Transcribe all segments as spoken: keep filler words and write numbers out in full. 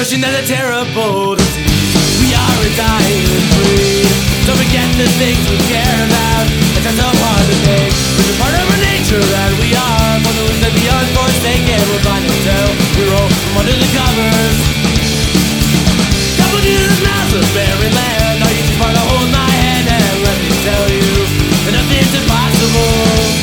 Destruction is a terrible disease. We are a dying breed. Don't forget the things we care about. It's not so hard to think. We're a part of our nature that we are. For the ones that be unforsaken, we'll find until we roll from under the covers. Couple Jesus mouths of barren land. Are you too far to hold my hand? And let me tell you that nothing's impossible.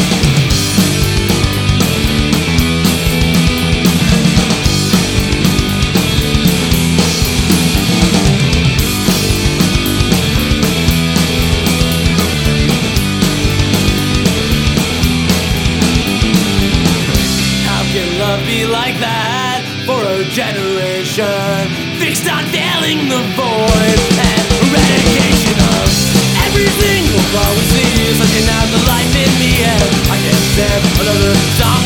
Be like that for a generation, fixed on filling the void and eradication of every single flaw we see, sucking out the life in me, and I can't stand another zombie.